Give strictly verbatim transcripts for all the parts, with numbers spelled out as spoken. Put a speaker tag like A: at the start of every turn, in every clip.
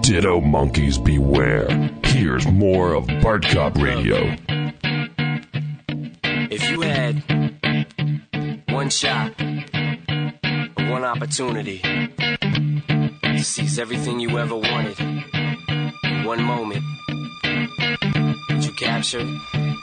A: Ditto monkeys beware. Here's more of Bart Cop Radio.
B: If you had one shot, one opportunity to seize everything you ever wanted in one moment, would you capture it?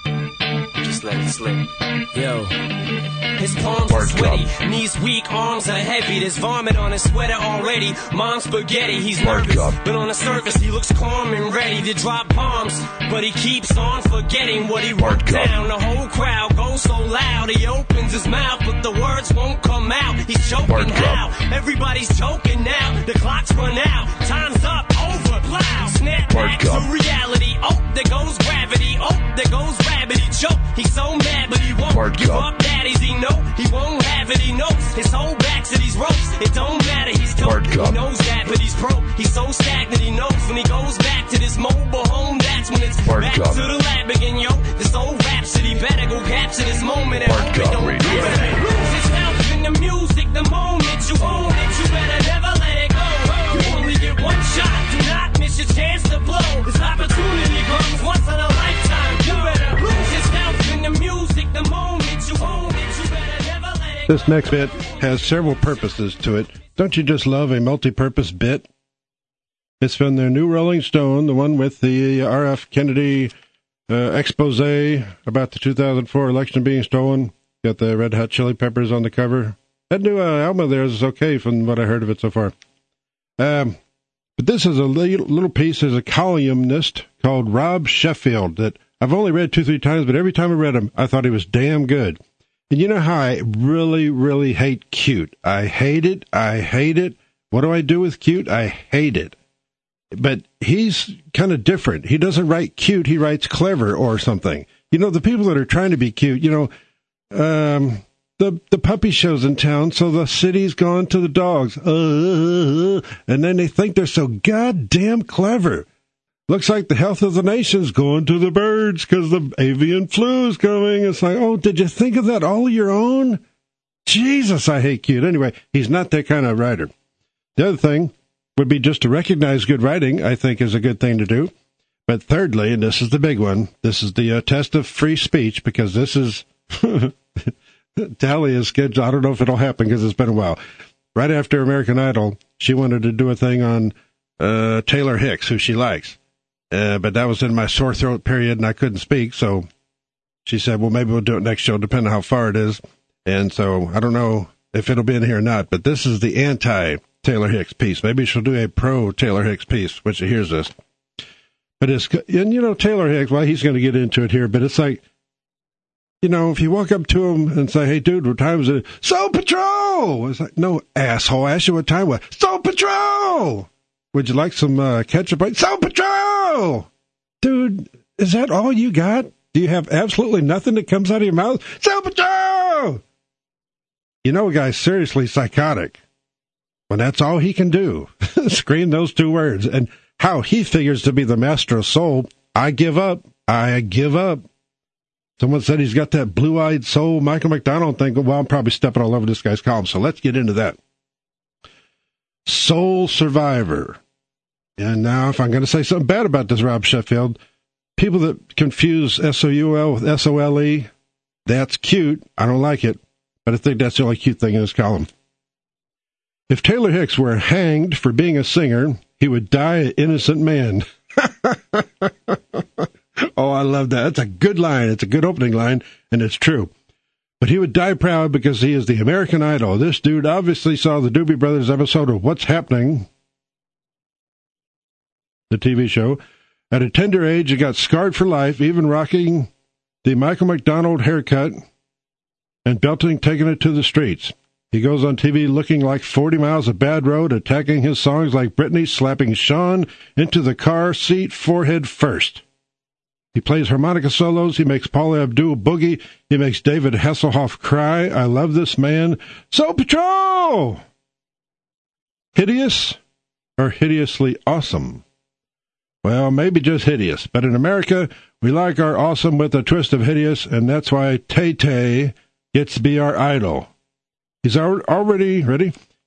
B: Just let it slip. Yo. His palms are sweaty, knees weak, arms are heavy. There's vomit on his sweater already. Mom's spaghetti, he's nervous, but on the surface he looks calm and ready to drop bombs. But he keeps on forgetting what he wrote down. The whole crowd goes so loud, he opens his mouth, but the words won't come out. He's choking how? Everybody's choking now. The clock's run out, time's up, over, plow. Snap back to reality. Oh, there goes gravity. Oh, there goes rabbit. He choke. He's so mad, but he won't Bart give up. Daddies, he know he won't have it. He knows his whole back to these ropes. It don't matter. He's dope. He knows that, but he's broke. He's so stagnant. He knows when he goes back to this mobile home. That's when it's Bart back Cup. To the lab again, yo. This old rhapsody better go capture this moment. And Bart Cup don't Radio. You better lose yourself in the music. The moment you own it, you better never let it go. You only get one shot. Do not miss your chance to blow. This opportunity comes once in a lifetime. You better lose yourself in the music. The moment you own it, you better never let it go.
C: This next bit has several purposes to it. Don't you just love a multi-purpose bit? It's from their new Rolling Stone, the one with the R F Kennedy uh, expose about the two thousand four election being stolen. Got the Red Hot Chili Peppers on the cover. That new uh, album of theirs is okay from what I heard of it so far. Um, but this is a little, little piece. There's a columnist called Rob Sheffield that I've only read two, three times, but every time I read him, I thought he was damn good. And you know how I really, really hate cute. I hate it. I hate it. What do I do with cute? I hate it. But he's kind of different. He doesn't write cute. He writes clever or something. You know, the people that are trying to be cute, you know, um, the the puppy show's in town, so the city's gone to the dogs. Uh, and then they think they're so goddamn clever. Looks like the health of the nation's going to the birds because the avian flu is coming. It's like, oh, did you think of that all your own? Jesus, I hate cute. Anyway, he's not that kind of writer. The other thing would be just to recognize good writing, I think is a good thing to do. But thirdly, and this is the big one, this is the uh, test of free speech, because this is... Tally is scheduled. I don't know if it'll happen because it's been a while. Right after American Idol, she wanted to do a thing on uh, Taylor Hicks, who she likes. Uh, but that was in my sore throat period, and I couldn't speak. So she said, well, maybe we'll do it next show, depending on how far it is. And so I don't know if it'll be in here or not, but this is the anti-Taylor Hicks piece. Maybe she'll do a pro-Taylor Hicks piece, which here's this. But it's, and you know, Taylor Hicks, well, he's going to get into it here, but it's like, you know, if you walk up to him and say, hey, dude, what time is it? Soul Patrol! It's like, no, asshole, I asked you what time it was. Soul Patrol! Would you like some uh, ketchup? Soul Patrol! Dude, is that all you got? Do you have absolutely nothing that comes out of your mouth? Soul Patrol! You know a guy's seriously psychotic when that's all he can do. Scream those two words. And how he figures to be the master of soul, I give up. I give up. Someone said he's got that blue-eyed soul Michael McDonald thing. Well, I'm probably stepping all over this guy's column, so let's get into that. Soul Survivor. And now, if I'm going to say something bad about this Rob Sheffield, people that confuse S O U L with S O L E, that's cute. I don't like it, but I think that's the only cute thing in this column. If Taylor Hicks were hanged for being a singer, he would die an innocent man. Oh, I love that. That's a good line. It's a good opening line, and it's true. But he would die proud because he is the American Idol. This dude obviously saw the Doobie Brothers episode of What's Happening, the T V show. At a tender age, he got scarred for life, even rocking the Michael McDonald haircut and belting, taking it to the streets. He goes on T V looking like forty miles of bad road, attacking his songs like Britney, slapping Sean into the car seat forehead first. He plays harmonica solos. He makes Paula Abdul boogie. He makes David Hasselhoff cry. I love this man. Soul Patrol! Hideous or hideously awesome? Well, maybe just hideous. But in America, we like our awesome with a twist of hideous, and that's why Tay Tay gets to be our idol. He's already, ready?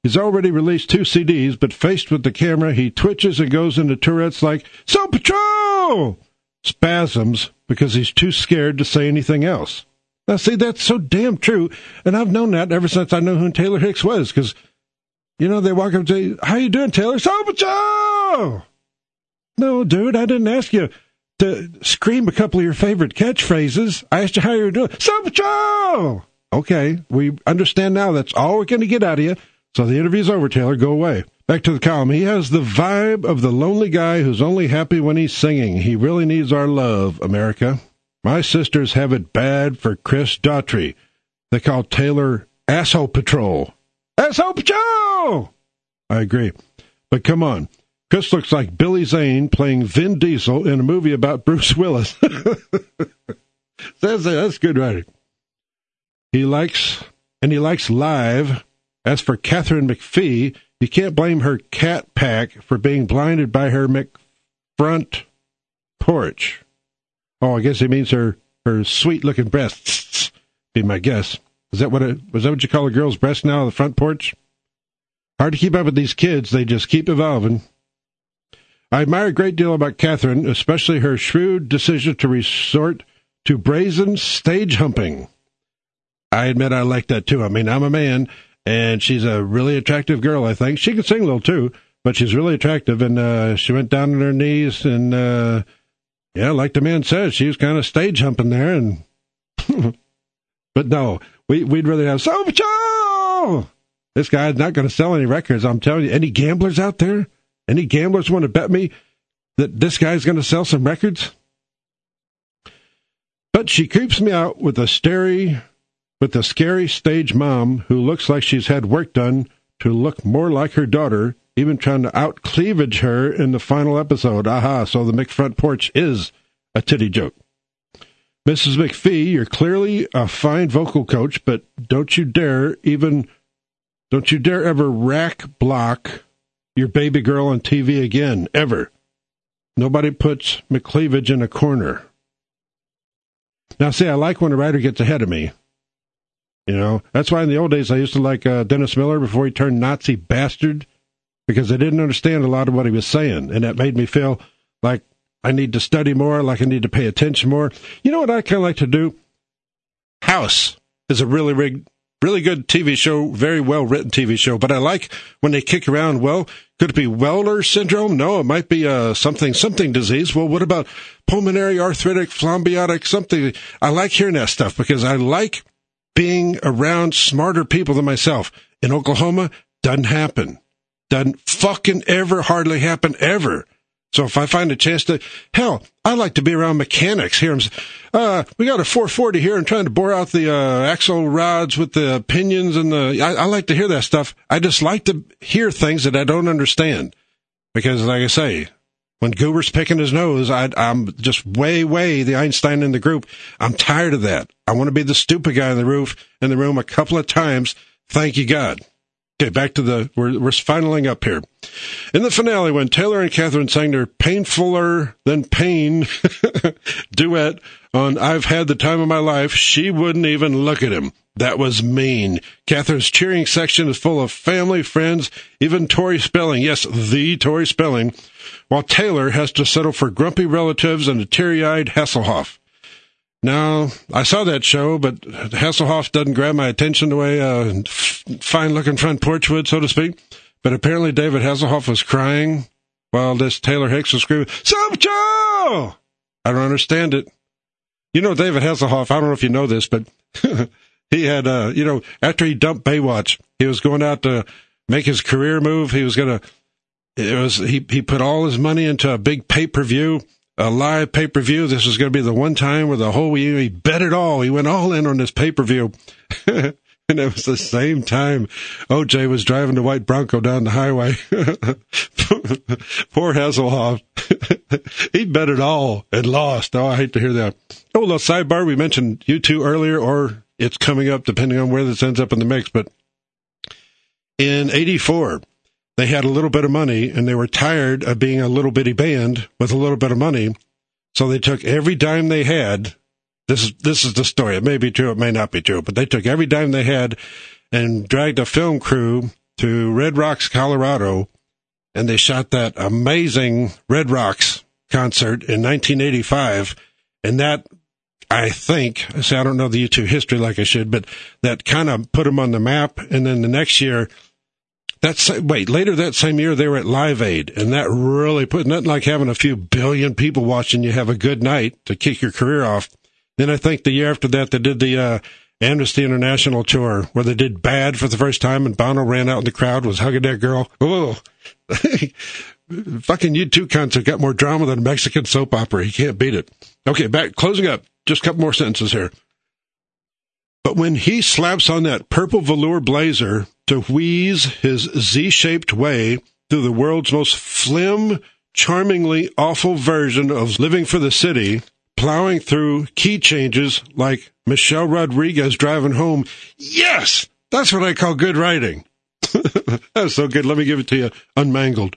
C: He's already released two C Ds, but faced with the camera, he twitches and goes into Tourette's like, Soul Patrol! Spasms, because he's too scared to say anything else. Now, see, that's so damn true, and I've known that ever since I knew who Taylor Hicks was, because, you know, they walk up and say, how you doing, Taylor? Soul Patrol! No, dude, I didn't ask you to scream a couple of your favorite catchphrases. I asked you how you were doing. Soul Patrol! Okay, we understand now that's all we're going to get out of you, so the interview's over, Taylor. Go away. Back to the column. He has the vibe of the lonely guy who's only happy when he's singing. He really needs our love, America. My sisters have it bad for Chris Daughtry. They call Taylor Asshole Patrol. Asshole Patrol! I agree. But come on. Chris looks like Billy Zane playing Vin Diesel in a movie about Bruce Willis. that's, that's good writing. He likes, and he likes live. As for Catherine McPhee, you can't blame her cat pack for being blinded by her McFront porch. Oh, I guess he means her, her sweet-looking breasts, be my guess. Is that what it, was that what you call a girl's breast now, the front porch? Hard to keep up with these kids. They just keep evolving. I admire a great deal about Catherine, especially her shrewd decision to resort to brazen stage humping. I admit I like that, too. I mean, I'm a man, and she's a really attractive girl, I think. She can sing a little, too, but she's really attractive, and uh, she went down on her knees, and, uh, yeah, like the man says, she was kind of stage humping there, and but no, we, we'd rather have Soul Patrol! This guy's not going to sell any records, I'm telling you. Any gamblers out there? Any gamblers want to bet me that this guy's going to sell some records? But she creeps me out with a scary, with a scary stage mom who looks like she's had work done to look more like her daughter, even trying to out-cleavage her in the final episode. Aha, so the McFront porch is a titty joke. Missus McPhee, you're clearly a fine vocal coach, but don't you dare even, don't you dare ever rack block your baby girl on T V again, ever. Nobody puts McCleavage in a corner. Now, see, I like when a writer gets ahead of me. You know, that's why in the old days I used to like uh, Dennis Miller before he turned Nazi bastard, because I didn't understand a lot of what he was saying, and that made me feel like I need to study more, like I need to pay attention more. You know what I kind of like to do? House is a really, really, really good T V show, very well-written T V show, but I like when they kick around, well, could it be Weller syndrome? No, it might be uh, something, something disease. Well, what about pulmonary arthritic, phlebiatic, something? I like hearing that stuff because I like being around smarter people than myself. In Oklahoma, doesn't happen. Doesn't fucking ever hardly happen ever. So if I find a chance to, hell, I like to be around mechanics. Here, uh, we got a four forty here and trying to bore out the uh, axle rods with the pinions and the, I, I like to hear that stuff. I just like to hear things that I don't understand. Because like I say, when Goober's picking his nose, I, I'm just way, way the Einstein in the group. I'm tired of that. I want to be the stupid guy in the roof, in the room a couple of times. Thank you, God. Okay, back to the, we're, we're finaling up here. In the finale, when Taylor and Catherine sang their painfuler than pain duet on I've Had the Time of My Life, she wouldn't even look at him. That was mean. Catherine's cheering section is full of family, friends, even Tori Spelling. Yes, the Tori Spelling. While Taylor has to settle for grumpy relatives and a teary-eyed Hasselhoff. Now, I saw that show, but Hasselhoff doesn't grab my attention the way a f- fine-looking front porch would, so to speak. But apparently David Hasselhoff was crying while this Taylor Hicks was screaming, Soul Patrol! I don't understand it. You know David Hasselhoff, I don't know if you know this, but he had, uh, you know, after he dumped Baywatch, he was going out to make his career move. He was going to, it was, he, he put all his money into a big pay-per-view, a live pay-per-view. This was going to be the one time where the whole, he, he bet it all. He went all in on this pay-per-view. And it was the same time O J was driving the white Bronco down the highway. Poor Hasselhoff. He bet it all and lost. Oh, I hate to hear that. Oh, little sidebar. We mentioned U two earlier, or it's coming up depending on where this ends up in the mix. But in eighty-four, they had a little bit of money, and they were tired of being a little bitty band with a little bit of money. So they took every dime they had. This is this is the story. It may be true, it may not be true, but they took every dime they had and dragged a film crew to Red Rocks, Colorado, and they shot that amazing Red Rocks concert in nineteen eighty-five, and that, I think, see, I don't know the U two history like I should, but that kind of put them on the map. And then the next year, that's wait, later that same year, they were at Live Aid, and that really put, nothing like having a few billion people watching you have a good night to kick your career off. Then I think the year after that, they did the uh, Amnesty International tour, where they did Bad for the first time, and Bono ran out in the crowd, was hugging that girl. Oh, fucking U two concert got more drama than a Mexican soap opera. You can't beat it. Okay, back, closing up. Just a couple more sentences here. But when he slaps on that purple velour blazer to wheeze his Z-shaped way through the world's most flim, charmingly awful version of Living for the City, plowing through key changes like Michelle Rodriguez driving home, yes, that's what I call good writing. That's so good. Let me give it to you unmangled.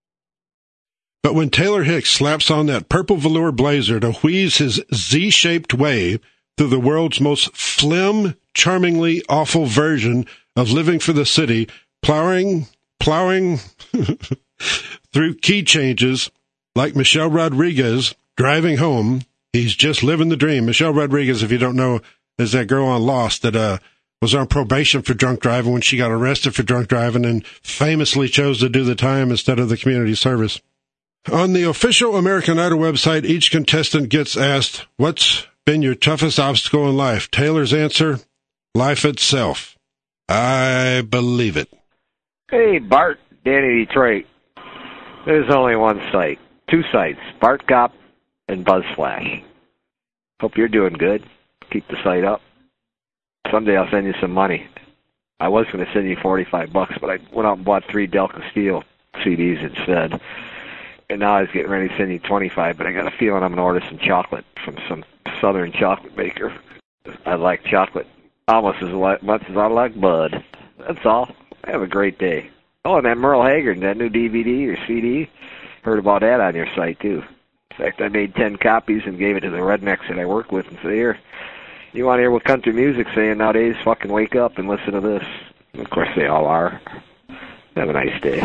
C: But when Taylor Hicks slaps on that purple velour blazer to wheeze his Z-shaped way through the world's most flim, charmingly awful version of Living for the City, plowing, plowing through key changes like Michelle Rodriguez driving home, he's just living the dream. Michelle Rodriguez, if you don't know, is that girl on Lost that uh, was on probation for drunk driving when she got arrested for drunk driving and famously chose to do the time instead of the community service. On the official American Idol website, each contestant gets asked, what's been your toughest obstacle in life? Taylor's answer, life itself. I believe it.
D: Hey, Bart, Danny Detroit. There's only one site. Two sites, Bart Cop and BuzzFlash. Hope you're doing good. Keep the site up. Someday I'll send you some money. I was going to send you forty-five bucks, but I went out and bought three Del Castillo C Ds instead. And now I was getting ready to send you twenty-five, but I got a feeling I'm going to order some chocolate from some southern chocolate maker. I like chocolate almost as much as I like Bud. That's all. Have a great day. Oh, and that Merle Haggard, that new D V D or C D, heard about that on your site, too. In fact, I made ten copies and gave it to the rednecks that I work with and said, here, you want to hear what country music's saying nowadays? Fucking wake up and listen to this. And of course, they all are. Have a nice day.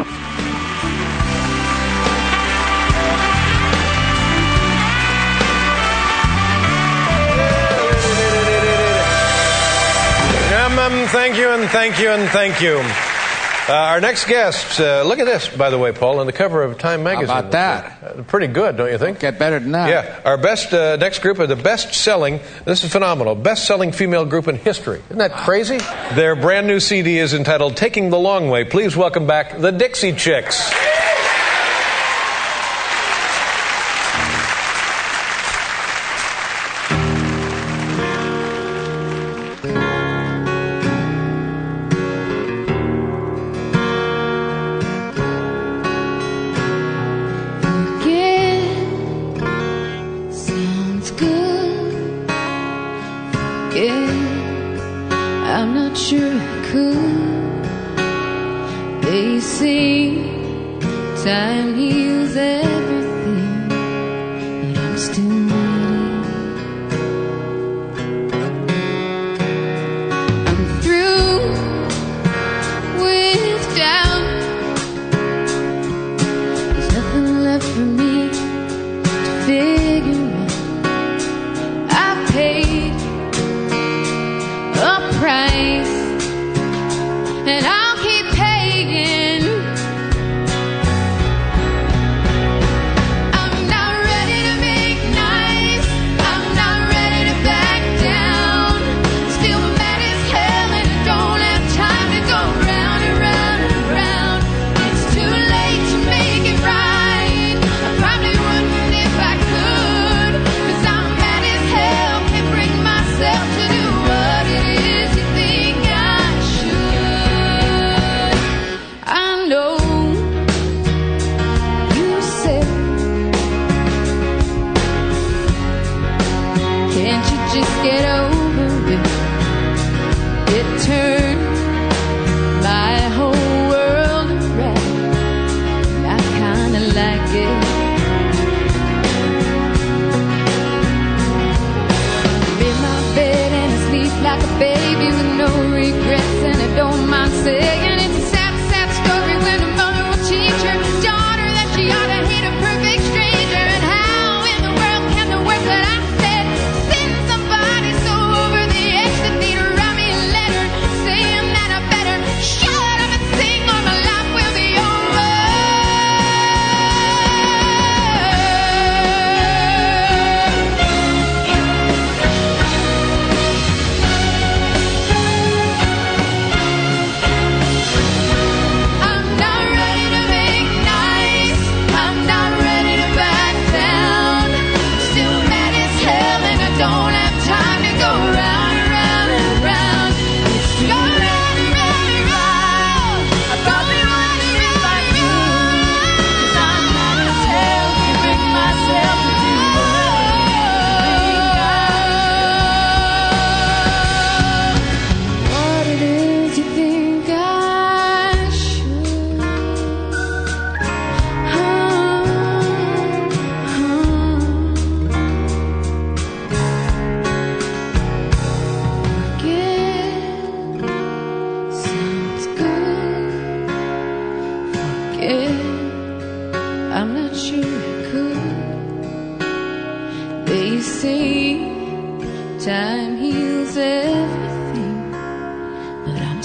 E: Um, thank you, and thank you, and thank you. Uh, our next guest, uh, look at this, by the way, Paul, on the cover of Time magazine.
F: How about that?
E: Uh, pretty good, don't you think?
F: Get better than that.
E: Yeah. Our best uh, next group are the best-selling, this is phenomenal, best-selling female group in history. Isn't that crazy? Their brand new C D is entitled Taking the Long Way. Please welcome back the Dixie Chicks.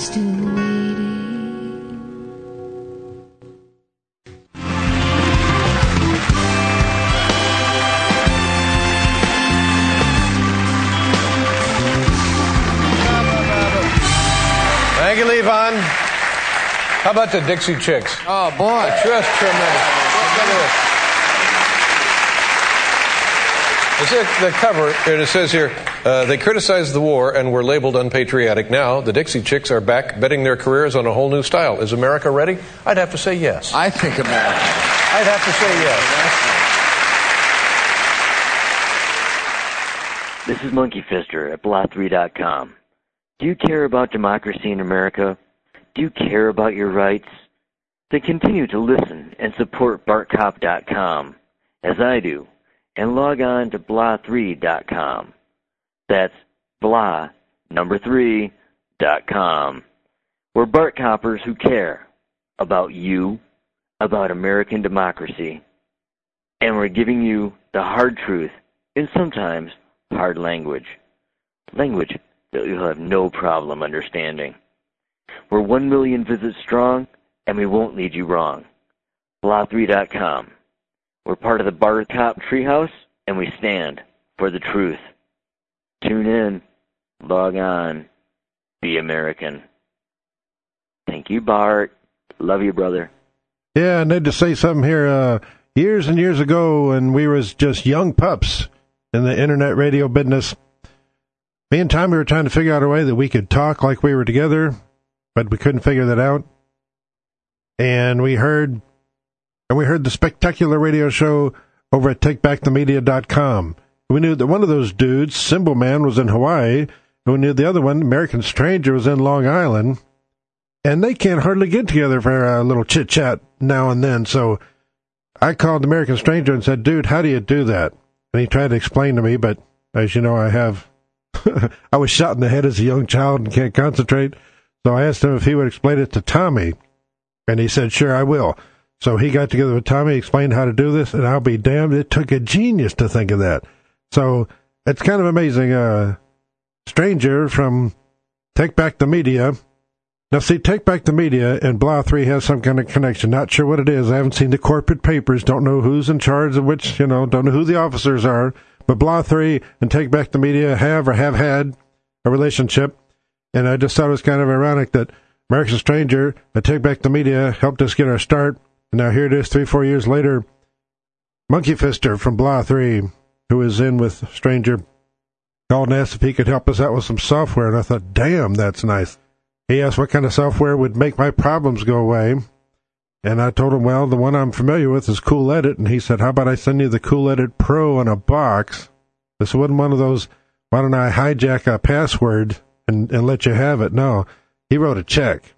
F: still waiting.
E: Thank you, Levon. How about the Dixie Chicks?
G: Oh, boy.
E: Just tremendous. Look at this. It's the cover, and it says here, uh, they criticized the war and were labeled unpatriotic. Now, the Dixie Chicks are back, betting their careers on a whole new style. Is America ready? I'd have to say yes.
G: I think America.
E: I'd have to say yes.
H: This is Monkey Fister at blah three dot com. Do you care about democracy in America? Do you care about your rights? Then continue to listen and support Bart Cop dot com, as I do, and log on to blah three dot com. That's blah, number three, dot com. We're Bart Coppers who care about you, about American democracy, and we're giving you the hard truth in sometimes hard language. Language that you'll have no problem understanding. We're one million visits strong, and we won't lead you wrong. blah three dot com. We're part of the Bart Cop Treehouse, and we stand for the truth. Tune in, log on, be American. Thank you, Bart. Love you, brother.
C: Yeah, I need to say something here. Uh, years and years ago, when we was just young pups in the internet radio business, me and Tommy were trying to figure out a way that we could talk like we were together, but we couldn't figure that out. And we heard, and we heard the spectacular radio show over at take back the media dot com. We knew that one of those dudes, Symbol Man, was in Hawaii, and we knew the other one, American Stranger, was in Long Island. And they can't hardly get together for a little chit-chat now and then. So I called American Stranger and said, dude, how do you do that? And he tried to explain to me, but as you know, I have, I was shot in the head as a young child and can't concentrate. So I asked him if he would explain it to Tommy. And he said, sure, I will. So he got together with Tommy, explained how to do this, and I'll be damned, it took a genius to think of that. So it's kind of amazing. Uh, Stranger from Take Back the Media. Now, see, Take Back the Media and Blah three has some kind of connection. Not sure what it is. I haven't seen the corporate papers. Don't know who's in charge of which, you know, don't know who the officers are. But Blah three and Take Back the Media have or have had a relationship. And I just thought it was kind of ironic that American Stranger and Take Back the Media helped us get our start. And now here it is, three, four years later. Monkey Fister from Blah three, who is in with Stranger, called and asked if he could help us out with some software. And I thought, damn, that's nice. He asked what kind of software would make my problems go away. And I told him, well, the one I'm familiar with is Cool Edit. And he said, how about I send you the Cool Edit Pro in a box? This wasn't one of those, why don't I hijack a password and, and let you have it? No, he wrote a check.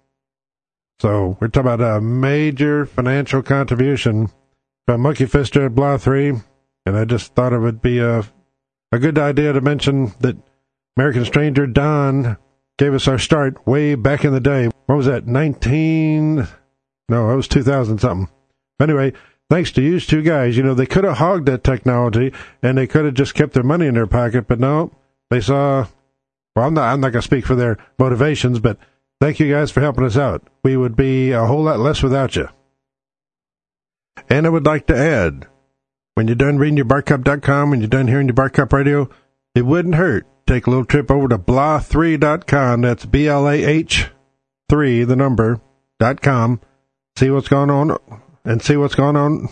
C: So we're talking about a major financial contribution from Monkey Fister at Blah three. And I just thought it would be a, a good idea to mention that American Stranger Don gave us our start way back in the day. What was that, nineteen? No, it was two thousand something. Anyway, thanks to you two guys. You know, they could have hogged that technology, and they could have just kept their money in their pocket, but no, they saw, well, I'm not, I'm not going to speak for their motivations, but thank you guys for helping us out. We would be a whole lot less without you. And I would like to add, when you're done reading your Bart Cop dot com, when you're done hearing your Bart Cop radio, it wouldn't hurt. Take a little trip over to blah three dot com. That's B L A H three, the number, dot com. See what's going on, and see what's going on.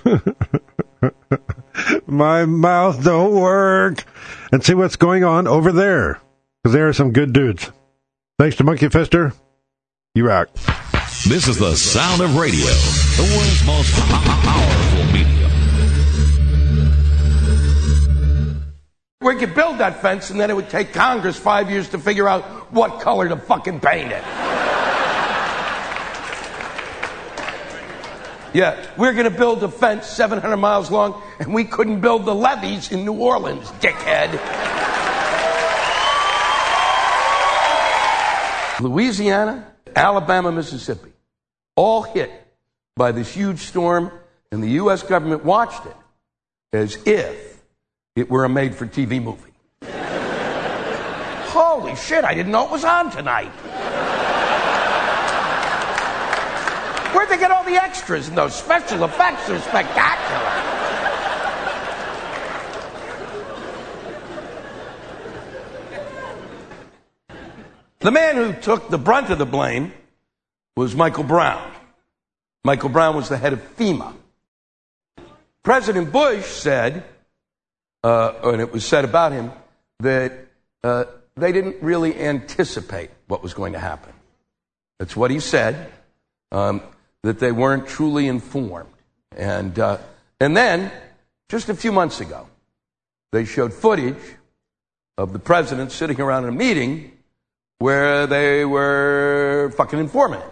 C: My mouth don't work. And see what's going on over there, because there are some good dudes. Thanks to Monkey Fister. You rock.
A: This is the sound of radio, the world's most powerful medium.
I: We could build that fence, and then it would take Congress five years to figure out what color to fucking paint it. Yeah, we're going to build a fence seven hundred miles long, and we couldn't build the levees in New Orleans, dickhead. Louisiana, Alabama, Mississippi, all hit by this huge storm, and the U S government watched it as if it were a made-for-T V movie. Holy shit, I didn't know it was on tonight. Where'd they get all the extras? And those special effects are spectacular. The man who took the brunt of the blame was Michael Brown. Michael Brown was the head of FEMA. President Bush said, uh, and it was said about him, that uh, they didn't really anticipate what was going to happen. That's what he said, um, that they weren't truly informed. And, uh, and then, just a few months ago, they showed footage of the president sitting around in a meeting where they were fucking informant.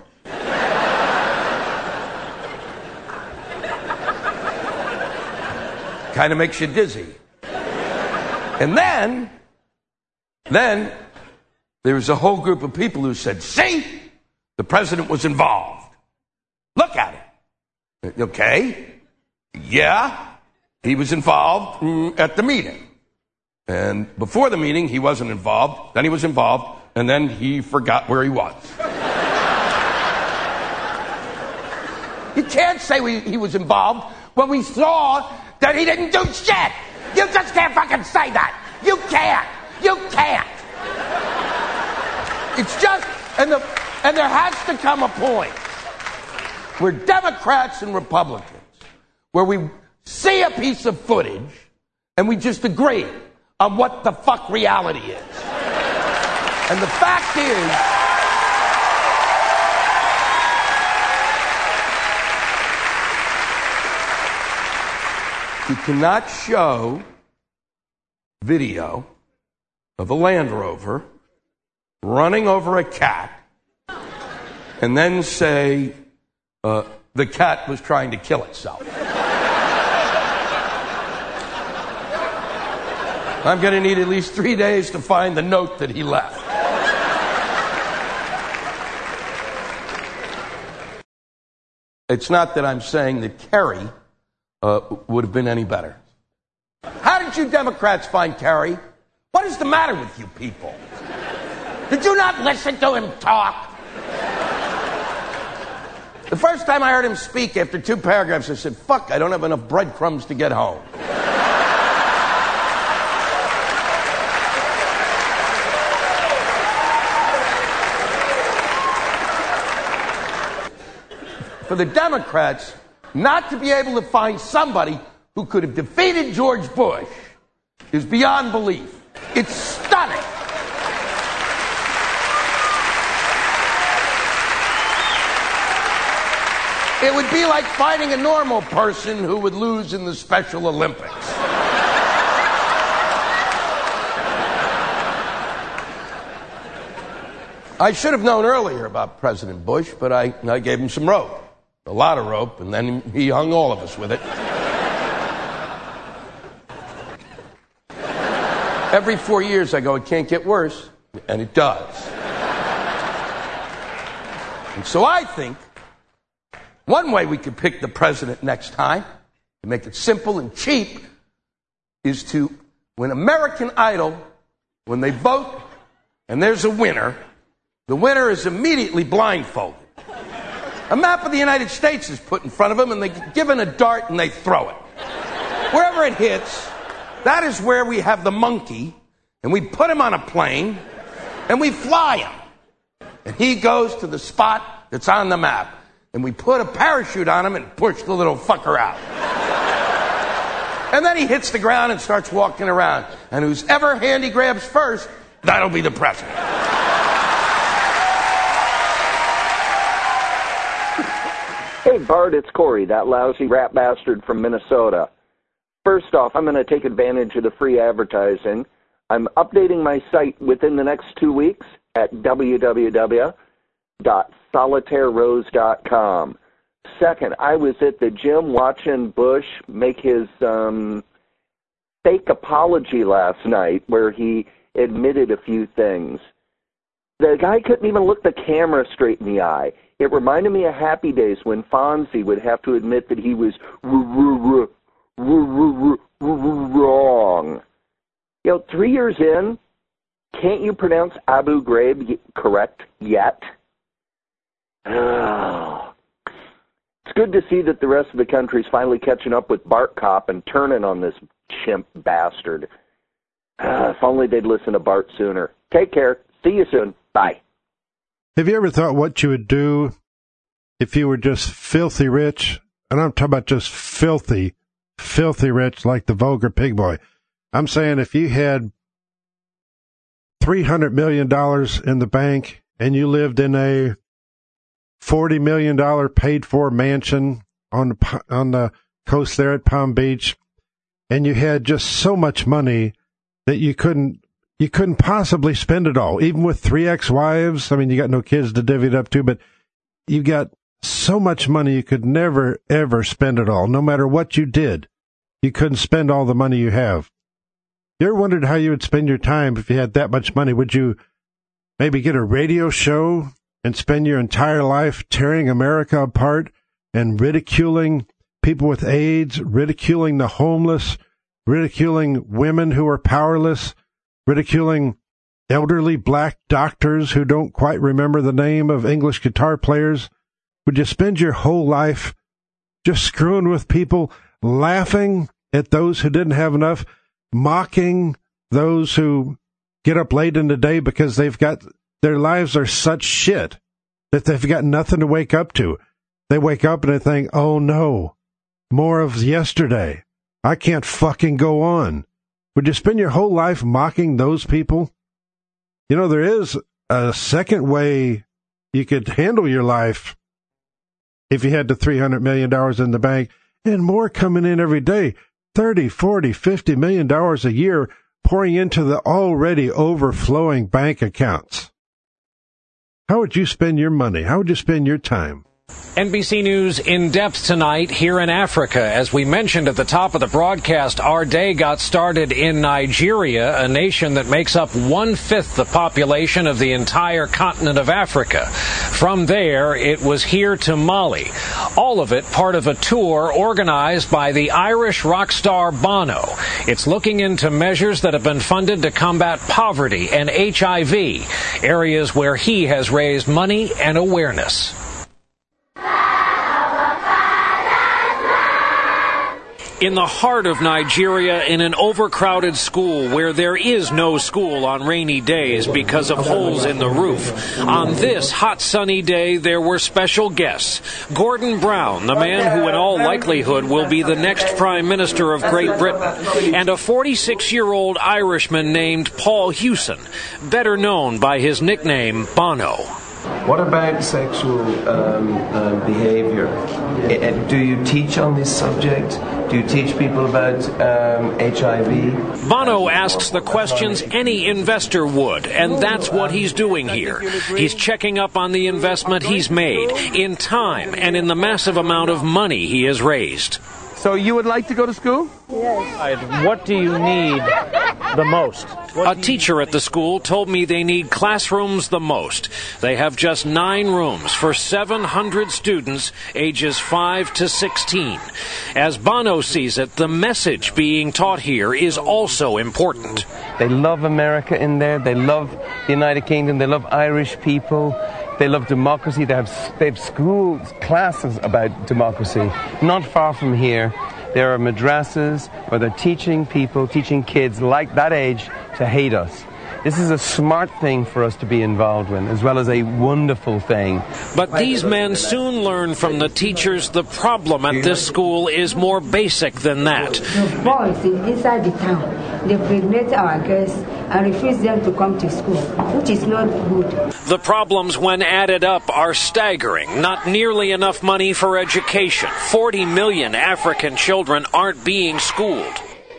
I: Kind of makes you dizzy. And then, then, there was a whole group of people who said, see, the president was involved. Look at it. Okay, yeah, he was involved at the meeting. And before the meeting, he wasn't involved. Then he was involved. And then he forgot where he was. You can't say we, he was involved when we saw that he didn't do shit. You just can't fucking say that. You can't. You can't. It's just, and, the, and there has to come a point where Democrats and Republicans, where we see a piece of footage and we just agree on what the fuck reality is. And the fact is, you cannot show video of a Land Rover running over a cat and then say uh, the cat was trying to kill itself. I'm going to need at least three days to find the note that he left. It's not that I'm saying that Kerry uh, would have been any better. How did you Democrats find Kerry? What is the matter with you people? Did you not listen to him talk? The first time I heard him speak, after two paragraphs, I said, fuck, I don't have enough breadcrumbs to get home. For the Democrats not to be able to find somebody who could have defeated George Bush is beyond belief. It's stunning. It would be like finding a normal person who would lose in the Special Olympics. I should have known earlier about President Bush, but I, I gave him some rope. A lot of rope, and then he hung all of us with it. Every four years I go, it can't get worse, and it does. And so I think one way we could pick the president next time, to make it simple and cheap, is to, when American Idol, when they vote and there's a winner, the winner is immediately blindfolded. A map of the United States is put in front of them, and they get given a dart and they throw it. Wherever it hits, that is where we have the monkey, and we put him on a plane, and we fly him. And he goes to the spot that's on the map. And we put a parachute on him and push the little fucker out. And then he hits the ground and starts walking around. And who's ever hand he grabs first, that'll be the president.
D: Hey, Bart, it's Corey, that lousy rat bastard from Minnesota. First off, I'm going to take advantage of the free advertising. I'm updating my site within the next two weeks at w w w dot solitaire rose dot com. Second, I was at the gym watching Bush make his um, fake apology last night where he admitted a few things. The guy couldn't even look the camera straight in the eye. It reminded me of Happy Days when Fonzie would have to admit that he was wrong. You know, three years in, can't you pronounce Abu Ghraib correct yet? Oh.
F: It's good to see that the rest of the country's finally catching up with Bart Cop and turning on this chimp bastard. Uh, if only they'd listen to Bart sooner. Take care. See you soon. Bye.
C: Have you ever thought what you would do if you were just filthy rich? And I'm talking about just filthy, filthy rich like the vulgar pig boy. I'm saying if you had three hundred million dollars in the bank and you lived in a forty million dollars paid-for mansion on the, on the coast there at Palm Beach, and you had just so much money that you couldn't you couldn't possibly spend it all, even with three ex-wives. I mean, you got no kids to divvy it up to, but you got so much money you could never, ever spend it all. No matter what you did, you couldn't spend all the money you have. You ever wondered how you would spend your time if you had that much money? Would you maybe get a radio show and spend your entire life tearing America apart and ridiculing people with AIDS, ridiculing the homeless, ridiculing women who are powerless, ridiculing elderly black doctors who don't quite remember the name of English guitar players? Would you spend your whole life just screwing with people, laughing at those who didn't have enough, mocking those who get up late in the day because they've got their lives are such shit that they've got nothing to wake up to? They wake up and they think, oh no, more of yesterday. I can't fucking go on. Would you spend your whole life mocking those people? You know, there is a second way you could handle your life if you had the three hundred million dollars in the bank and more coming in every day, thirty, forty, fifty million dollars a year pouring into the already overflowing bank accounts. How would you spend your money? How would you spend your time?
G: N B C News in depth tonight here in Africa. As we mentioned at the top of the broadcast, our day got started in Nigeria, a nation that makes up one-fifth the population of the entire continent of Africa. From there, it was here to Mali. All of it part of a tour organized by the Irish rock star Bono. It's looking into measures that have been funded to combat poverty and H I V, areas where he has raised money and awareness. In the heart of Nigeria, in an overcrowded school where there is no school on rainy days because of holes in the roof. On this hot sunny day, there were special guests. Gordon Brown, the man who in all likelihood will be the next Prime Minister of Great Britain, and a forty-six-year-old Irishman named Paul Hewson, better known by his nickname Bono.
J: What about sexual um, uh, behavior? Uh, do you teach on this subject? Do you teach people about um, H I V?
G: Bono asks the questions any investor would, and that's what he's doing here. He's checking up on the investment he's made, in time, and in the massive amount of money he has raised.
I: So you would like to go to school?
K: Yes. What do you need the most?
G: A teacher at the school told me they need classrooms the most. They have just nine rooms for seven hundred students ages five to sixteen. As Bono sees it, the message being taught here is also important.
J: They love America in there. They love the United Kingdom. They love Irish people. They love democracy. They have, they have schools, classes about democracy. Not far from here, there are madrasas where they're teaching people, teaching kids like that age to hate us. This is a smart thing for us to be involved in, as well as a wonderful thing.
G: But these men soon learn from the teachers the problem at this school is more basic than that.
L: The boys inside the town, they pregnate our girls and refuse them to come to school, which is not good.
G: The problems, when added up, are staggering. Not nearly enough money for education. forty million African children aren't being schooled.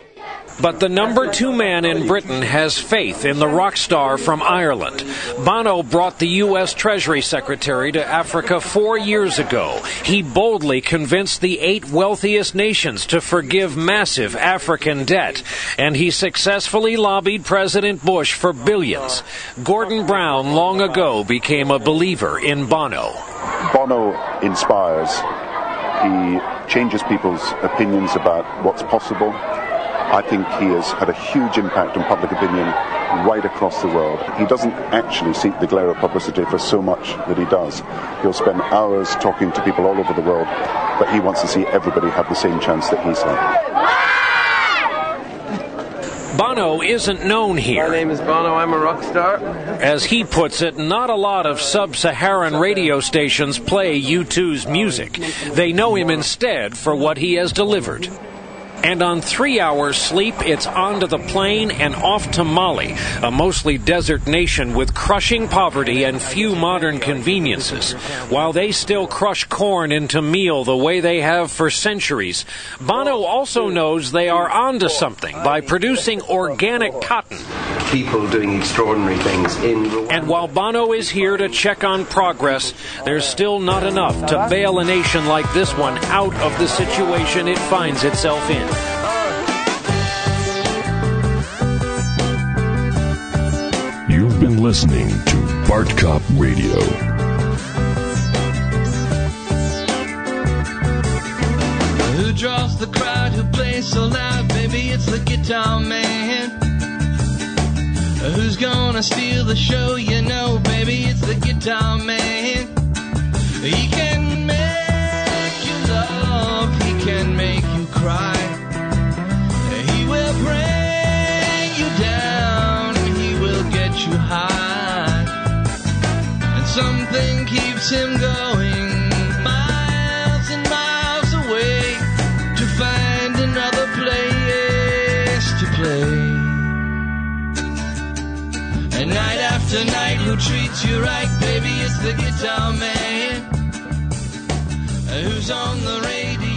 G: But the number two man in Britain has faith in the rock star from Ireland. Bono brought the U S Treasury Secretary to Africa four years ago. He boldly convinced the eight wealthiest nations to forgive massive African debt. And he successfully lobbied President Bush for billions. Gordon Brown long ago became a believer in Bono.
M: Bono inspires. He changes people's opinions about what's possible. I think he has had a huge impact on public opinion right across the world. He doesn't actually seek the glare of publicity for so much that he does. He'll spend hours talking to people all over the world, but he wants to see everybody have the same chance that he's had.
G: Bono isn't known here.
J: My name is Bono, I'm a rock star.
G: As he puts it, not a lot of sub-Saharan radio stations play U two's music. They know him instead for what he has delivered. And on three hours sleep, it's onto the plane and off to Mali, a mostly desert nation with crushing poverty and few modern conveniences. While they still crush corn into meal the way they have for centuries, Bono also knows they are onto something by producing organic cotton.
J: People doing extraordinary things in Rwanda.
G: And while Bono is here to check on progress, there's still not enough to bail a nation like this one out of the situation it finds itself in.
A: You've been listening to Bart Cop Radio.
N: Who draws the crowd, who plays so loud? Baby, it's the guitar man. Who's gonna steal the show? You know, baby, it's the guitar man. He can make you love, he can make you cry. He will bring you down, he will get you high. And something keeps him going miles and miles away to find another place to play. And night after night, who treats you right, baby, it's the guitar man. Who's on the radio?